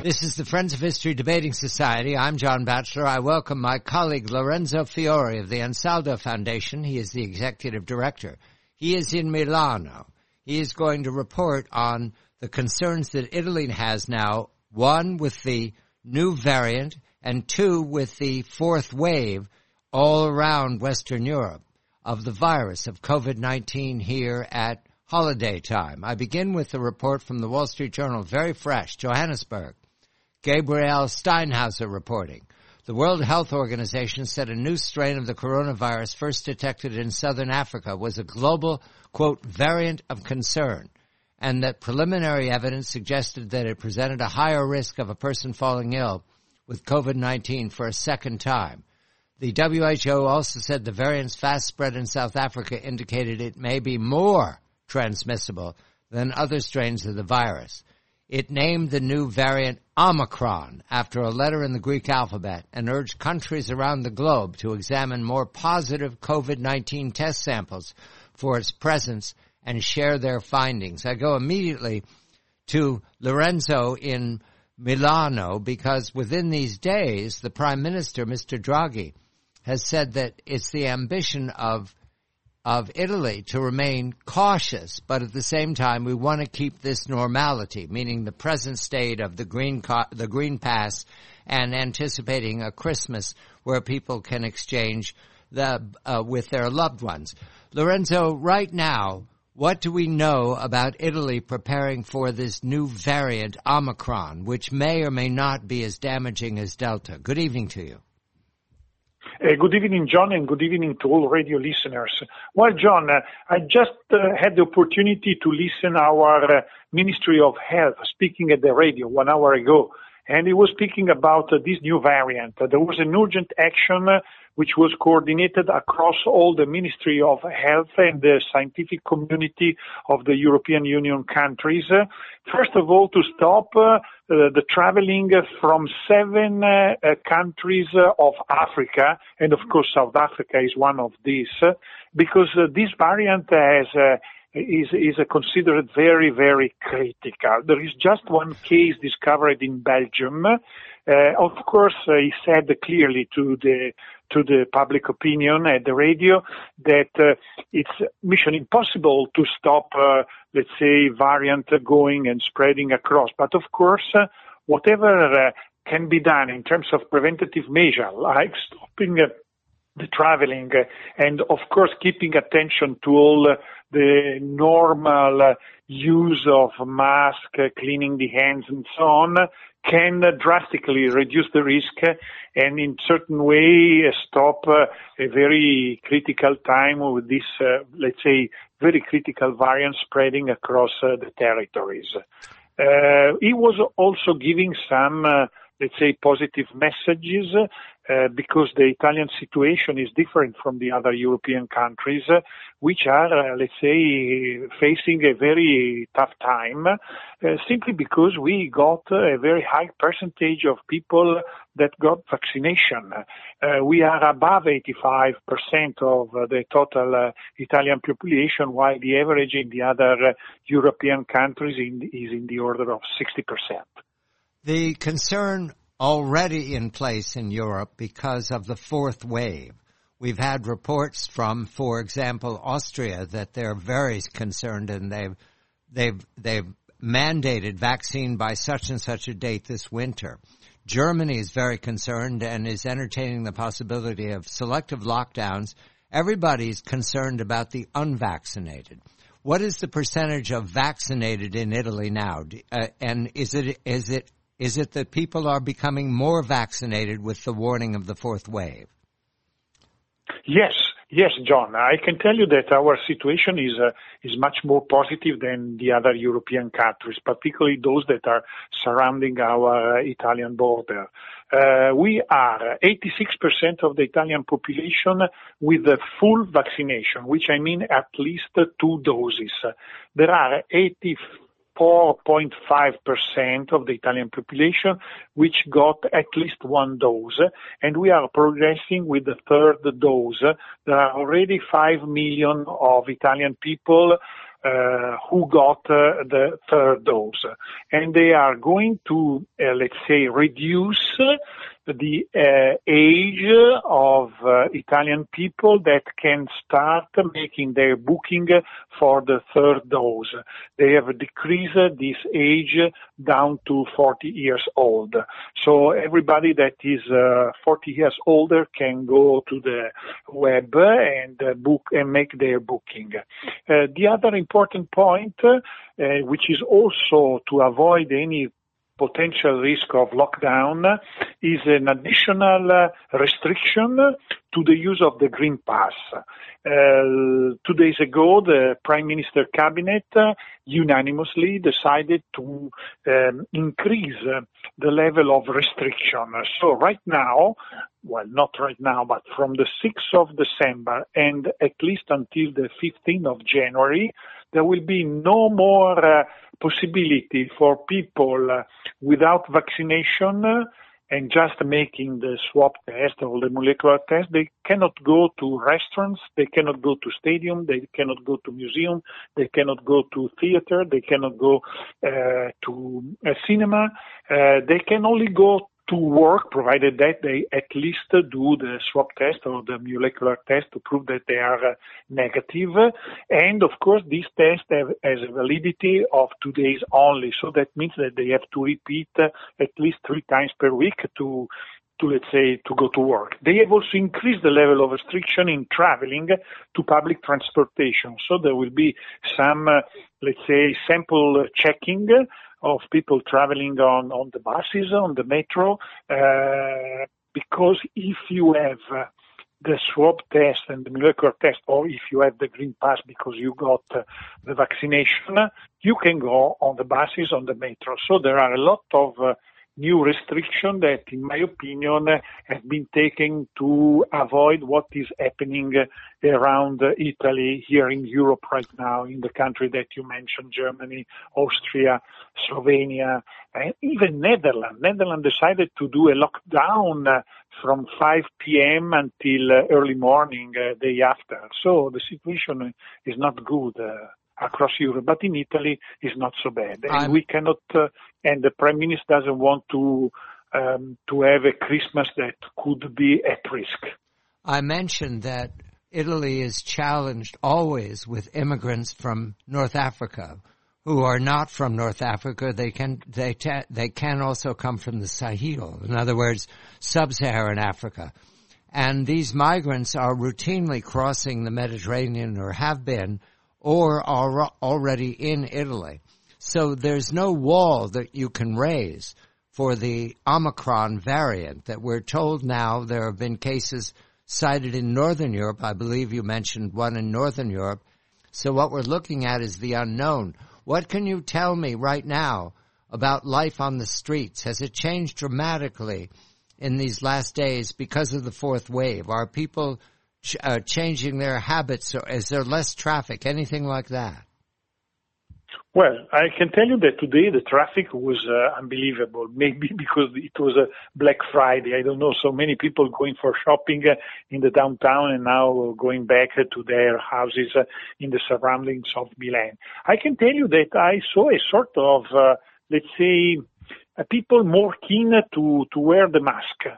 This is the Friends of History Debating Society. I'm John Batchelor. I welcome my colleague Lorenzo Fiore of the Ansaldo Foundation. He is the executive director. He is in Milano. He is going to report on the concerns that Italy has now, one, with the new variant, and two, with the fourth wave all around Western Europe of the virus of COVID-19 here at holiday time. I begin with a report from the Wall Street Journal, very fresh, Johannesburg. Gabriel Steinhauser reporting. The World Health Organization said a new strain of the coronavirus first detected in southern Africa was a global, quote, variant of concern, and that preliminary evidence suggested that it presented a higher risk of a person falling ill with COVID-19 for a second time. The WHO also said the variant's fast spread in South Africa indicated it may be more transmissible than other strains of the virus. It named the new variant Omicron after a letter in the Greek alphabet and urged countries around the globe to examine more positive COVID-19 test samples for its presence and share their findings. I go immediately to Lorenzo in Milano because within these days, the Prime Minister, Mr. Draghi, has said that it's the ambition of Italy to remain cautious, but at the same time we want to keep this normality, meaning the present state of the green pass and anticipating a Christmas where people can exchange with their loved ones. Lorenzo, right now, what do we know about Italy preparing for this new variant, Omicron, which may or may not be as damaging as Delta? Good evening to you. Good evening, John, and good evening to all radio listeners. Well, John, I just had the opportunity to listen our Ministry of Health speaking at the radio 1 hour ago, and he was speaking about this new variant. There was an urgent action which was coordinated across all the Ministry of Health and the scientific community of the European Union countries. First of all, to stop the traveling from 7 countries of Africa, and of course South Africa is one of these, because this variant is considered very, very critical. There is just one case discovered in Belgium. Of course, he said clearly to the public opinion at the radio that it's mission impossible to stop, let's say, variant going and spreading across. But of course, whatever can be done in terms of preventative measure, like stopping the traveling and, of course, keeping attention to all the normal use of mask, cleaning the hands, and so on, can drastically reduce the risk and in certain way stop a very critical time with this, let's say, very critical variant spreading across the territories. He was also giving some, let's say, positive messages because the Italian situation is different from the other European countries, which are, let's say, facing a very tough time, simply because we got a very high percentage of people that got vaccination. We are above 85% of the total Italian population, while the average in the other European countries is in the order of 60%. The concern already in place in Europe because of the fourth wave. We've had reports from, for example, Austria that they're very concerned and they've mandated vaccine by such and such a date this winter. Germany is very concerned and is entertaining the possibility of selective lockdowns. Everybody's concerned about the unvaccinated. What is the percentage of vaccinated in Italy now? And is it that people are becoming more vaccinated with the warning of the fourth wave? Yes, John. I can tell you that our situation is much more positive than the other European countries, particularly those that are surrounding our Italian border. We are 86% of the Italian population with the full vaccination, which I mean at least 2 doses. There are 4.5% of the Italian population which got at least 1 dose, and we are progressing with the 3rd dose. There are already 5 million of Italian people who got the third dose. And they are going to, let's say, reduce the age of Italian people that can start making their booking for the third dose. They have decreased this age down to 40 years old. So everybody that is 40 years older can go to the web and book and make their booking. The other important point, which is also to avoid any potential risk of lockdown, is an additional restriction to the use of the Green Pass. 2 days ago, the Prime Minister Cabinet unanimously decided to increase the level of restriction. So right now, well, not right now, but from the 6th of December and at least until the 15th of January, there will be no more possibility for people without vaccination and just making the swab test or the molecular test. They cannot go to restaurants, they cannot go to stadium, they cannot go to museum, they cannot go to theater, they cannot go to a cinema. They can only go to work, provided that they at least do the swab test or the molecular test to prove that they are negative. And of course, these tests has a validity of 2 days only. So that means that they have to repeat at least 3 times per week to let's say, to go to work. They have also increased the level of restriction in traveling to public transportation. So there will be some, let's say, sample checking of people traveling on the buses, on the metro, because if you have the swab test and the molecular test, or if you have the Green Pass because you got the vaccination, you can go on the buses, on the metro. So there are a lot of new restrictions that, in my opinion, have been taken to avoid what is happening around Italy, here in Europe right now, in the country that you mentioned, Germany, Austria, Slovenia, and even Netherlands. Netherlands decided to do a lockdown from 5 p.m. until early morning, day after. So the situation is not good across Europe, but in Italy is not so bad. And we cannot, and the Prime Minister doesn't want to have a Christmas that could be at risk. I mentioned that Italy is challenged always with immigrants from North Africa who are not from North Africa. They can also come from the Sahel, in other words, sub-Saharan Africa. And these migrants are routinely crossing the Mediterranean, or have been, or are already in Italy. So there's no wall that you can raise for the Omicron variant that we're told now. There have been cases cited in Northern Europe. I believe you mentioned one in Northern Europe. So what we're looking at is the unknown. What can you tell me right now about life on the streets? Has it changed dramatically in these last days because of the fourth wave? Are people changing their habits, or is there less traffic, anything like that? Well, I can tell you that today the traffic was unbelievable, maybe because it was a Black Friday. I don't know, so many people going for shopping in the downtown and now going back to their houses in the surroundings of Milan. I can tell you that I saw a sort of, let's say, people more keen to wear the mask.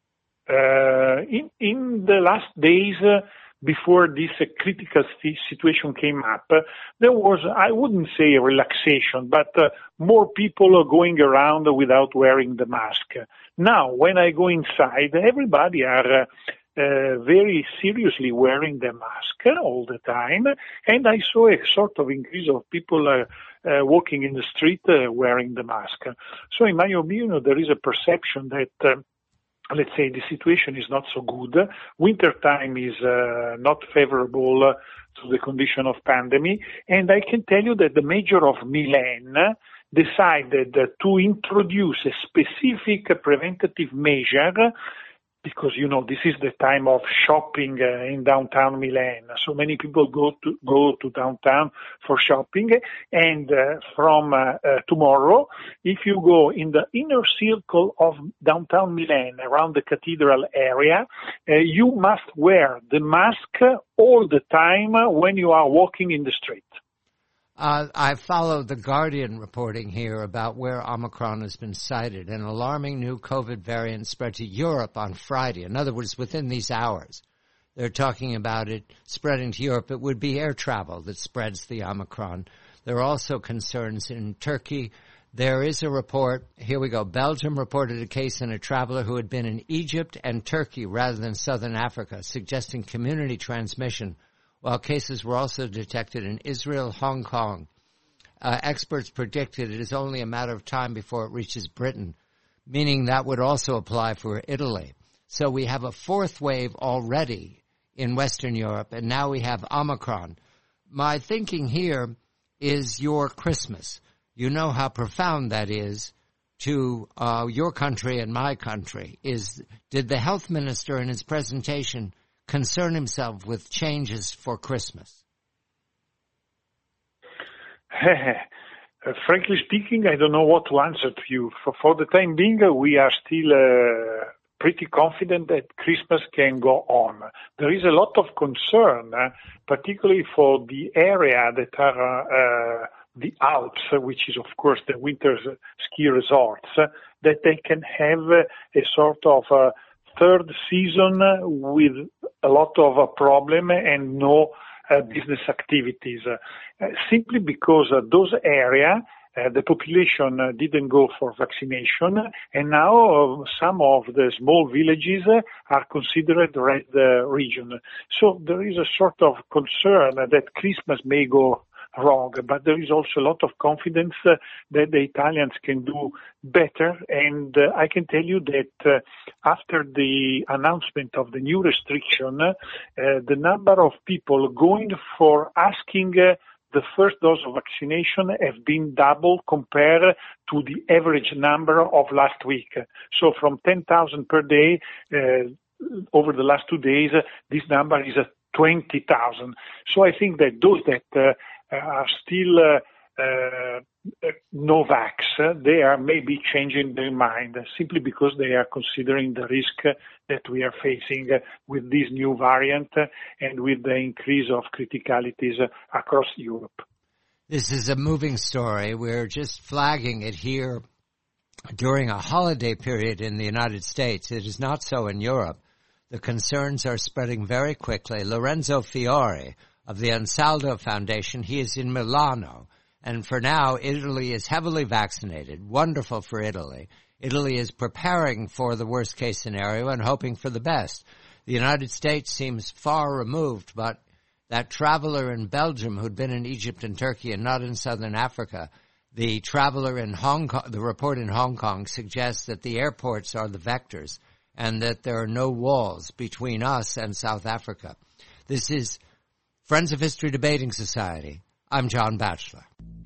In the last days, before this critical situation came up, there was, I wouldn't say a relaxation, but more people are going around without wearing the mask. Now, when I go inside, everybody are very seriously wearing the mask all the time, and I saw a sort of increase of people walking in the street wearing the mask. So in my opinion, there is a perception that let's say the situation is not so good. Winter time is not favorable to the condition of pandemic. And I can tell you that the mayor of Milan decided to introduce a specific preventative measure, because, you know, this is the time of shopping in downtown Milan. So many people go to downtown for shopping. And from tomorrow, if you go in the inner circle of downtown Milan, around the cathedral area, you must wear the mask all the time when you are walking in the street. I followed the Guardian reporting here about where Omicron has been cited. An alarming new COVID variant spread to Europe on Friday. In other words, within these hours. They're talking about it spreading to Europe. It would be air travel that spreads the Omicron. There are also concerns in Turkey. There is a report. Here we go. Belgium reported a case in a traveler who had been in Egypt and Turkey rather than southern Africa, suggesting community transmission, while cases were also detected in Israel, Hong Kong. Experts predicted it is only a matter of time before it reaches Britain, meaning that would also apply for Italy. So we have a fourth wave already in Western Europe, and now we have Omicron. My thinking here is your Christmas. You know how profound that is to your country and my country. Did the health minister in his presentation concern himself with changes for Christmas? Frankly speaking, I don't know what to answer to you. For the time being, we are still pretty confident that Christmas can go on. There is a lot of concern, particularly for the area that are the Alps, which is, of course, the winter ski resorts, that they can have a sort of third season with a lot of problem and no business activities, simply because those areas, the population didn't go for vaccination, and now some of the small villages are considered red region. So there is a sort of concern that Christmas may go wrong, but there is also a lot of confidence that the Italians can do better. And I can tell you that after the announcement of the new restriction, the number of people going for asking the first dose of vaccination have been double compared to the average number of last week. So from 10,000 per day, over the last 2 days, this number is 20,000. So I think that those that are still no-vax, they are maybe changing their mind simply because they are considering the risk that we are facing with this new variant and with the increase of criticalities across Europe. This is a moving story. We're just flagging it here during a holiday period in the United States. It is not so in Europe. The concerns are spreading very quickly. Lorenzo Fiore of the Ansaldo Foundation, he is in Milano. And for now, Italy is heavily vaccinated. Wonderful for Italy. Italy is preparing for the worst-case scenario and hoping for the best. The United States seems far removed, but that traveler in Belgium who'd been in Egypt and Turkey and not in southern Africa, the traveler in Hong Kong, the report in Hong Kong suggests that the airports are the vectors and that there are no walls between us and South Africa. This is Friends of History Debating Society. I'm John Batchelor.